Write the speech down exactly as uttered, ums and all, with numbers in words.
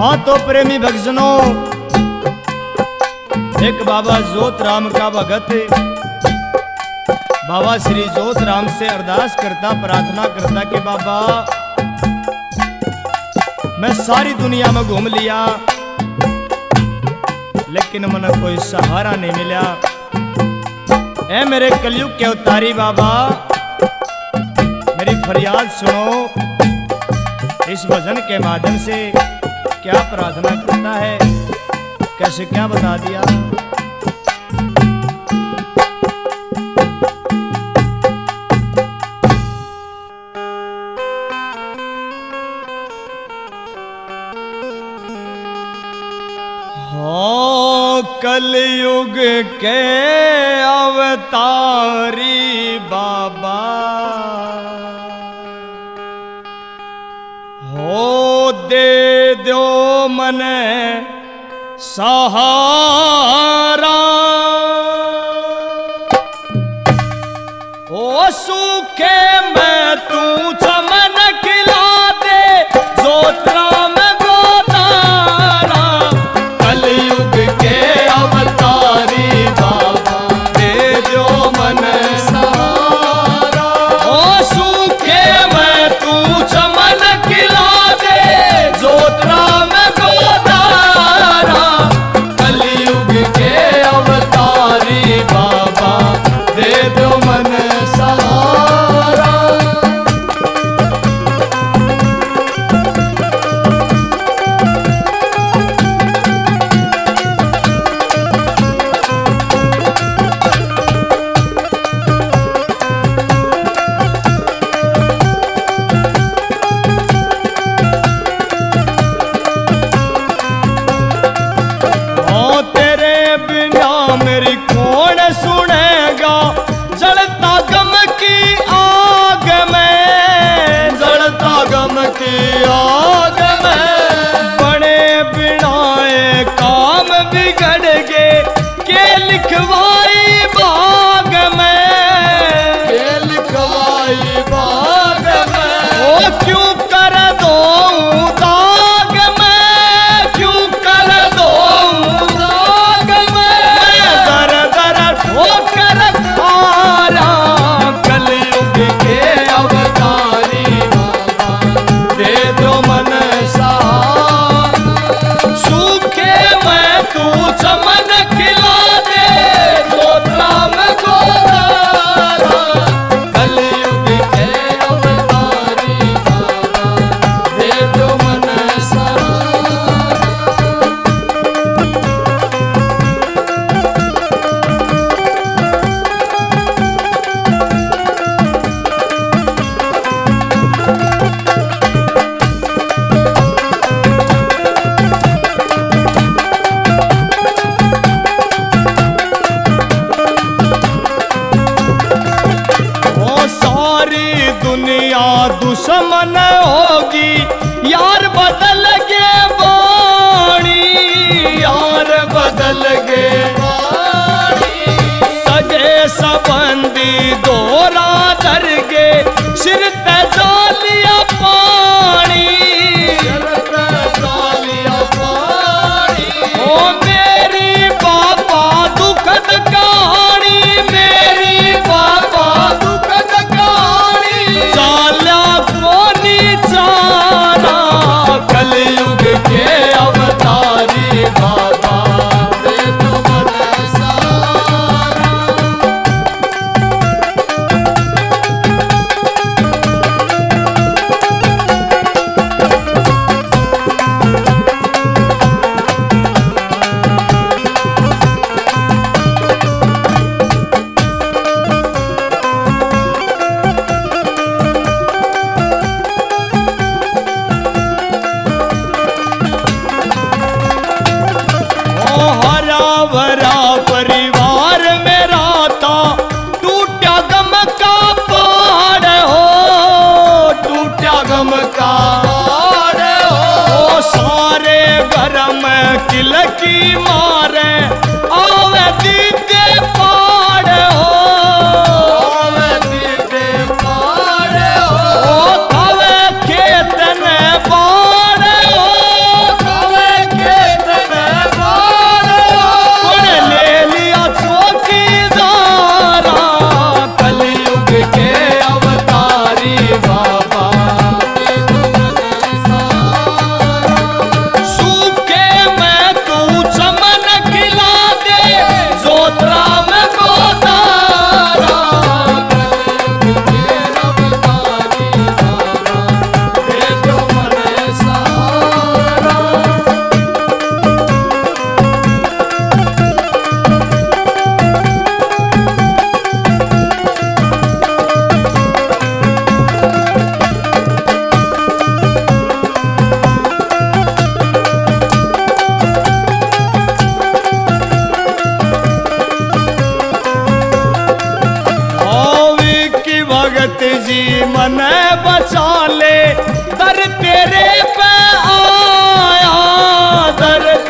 हाँ तो प्रेमी भक्तजनों, एक बाबा जोत राम का भगत बाबा श्री जोत राम से अरदास करता, प्रार्थना करता कि बाबा मैं सारी दुनिया में घूम लिया लेकिन मन कोई सहारा नहीं मिला। ऐ मेरे कलयुग के अवतारी बाबा, मेरी फरियाद सुनो। इस भजन के माध्यम से क्या प्रार्थना करता है, कैसे क्या बता दिया। हो कलयुग के अवतारी बाबा, हो दे दो मने सहारा, ओ सूखे में तू चमन खिला दे, जोत राम गोदारा। कलयुग के अवतारी बाबा, दे दो मन सहारा, ओ सूखे में तू चमन खिला दे, जोत राम गोदारा। कलयुग के अवतारी बाबा, दे दो मन सहारा। मेरी कौन सुनेगा, जलता गम की आग में, जलता गम की आग में। बड़े बिनाए काम बिगड़ गए, के लिखवाई बाग में, के लिखवाई बाग में। ओ क्यों कर दो दाग में, क्यों कर दो दाग में, दर दर ठोकर खारा। कलयुग के अवतारी बाबा, दे दो मन सहारा। सूखे में तू चमन खिला दे, जोत राम गोदारा। कलयुग के अवतारी बाबा, दे दो मन सहारा। दुनिया दुश्मन होगी, यार बदल गे वाणी, यार बदल गे वाणी। सगे संबंधी दोरा धर गे, सिर ते डालिया पानी, सिर ते डालिया पानी। ओ मेरी बाबा दुखद कहानी, मेरी बाबा दुखद कहानी। चाला कोनी चारा, कलयुग के अवतारी बाबा, दे दो मन मन बचा ले, दर तेरे पे आया, दर